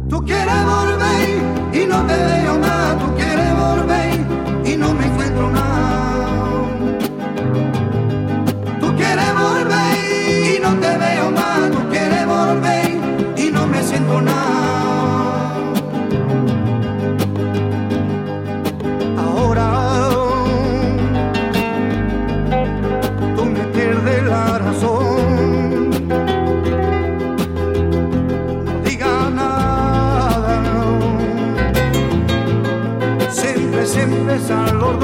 Tú quieres volver y no te veo más, tú quieres volver y no me encuentro nada. Tú quieres volver y no te veo más, tú quieres volver y no me siento nada. Ahora tú me pierdes la razón. No digas nada, siempre, siempre es al orden.